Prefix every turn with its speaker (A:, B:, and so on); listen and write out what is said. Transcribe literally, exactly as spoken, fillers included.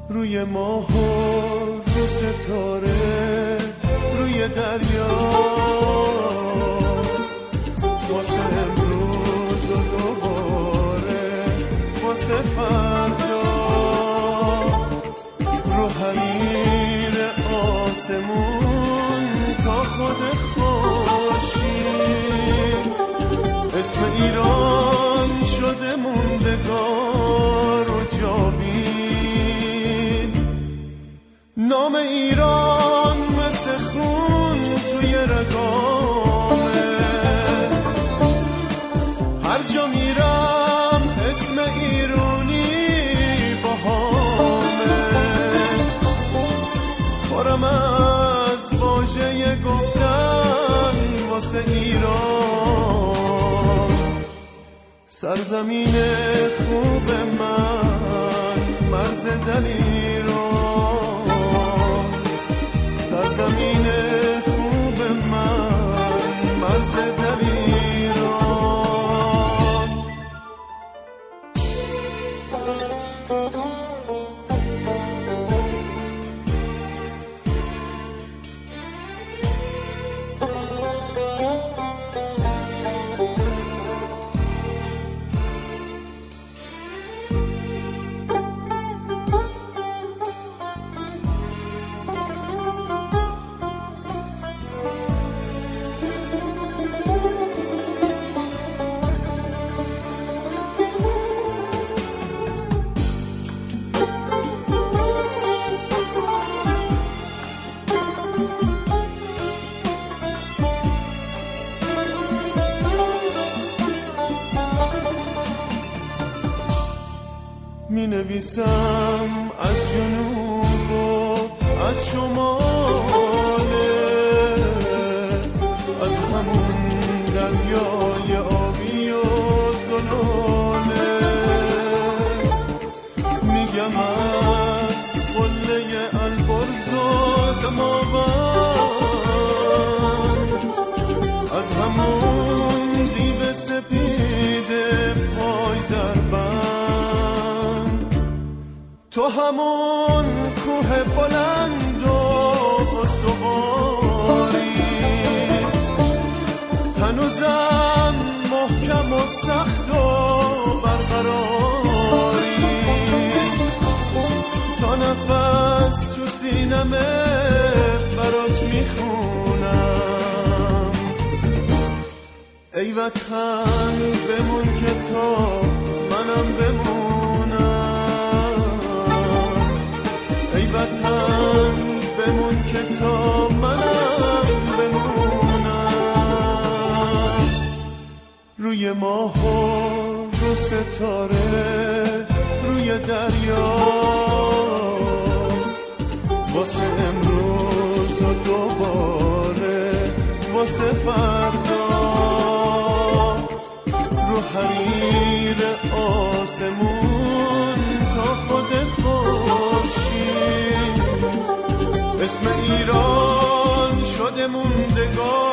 A: روی ماه و رو ستاره روی دریا واسه امروز و دوباره واسه فردا رو حریر آسمون تا خود خورشید اسم ایران شده موندگار و جاوید نام ایران مثل خون توی رگامه هر جا میرم اسم ایرانی باهامه پرم از واژه گفتن واسه ایران سرزمین خوب من مرز دلیران سرزمین خوب من مرز دلیران می نویسم از جنوب و از شماله از همون دریای آبی و زلاله میگم از قله البرز و دماوند از همون دیو سپید پای در تو همون کوه بلند و استواری هنوزم محکم و سخت و برقراری تا نفس تو سینمه برات میخونم ای وطن بمون که تا منم بمونم ای وطن بمون که تا منم بمونم روی ماه و رو ستاره روی دریا واسه امروز و دوباره واسه فردا رو حریر آسمون تا خود خورشید اسم ایران شده موندگار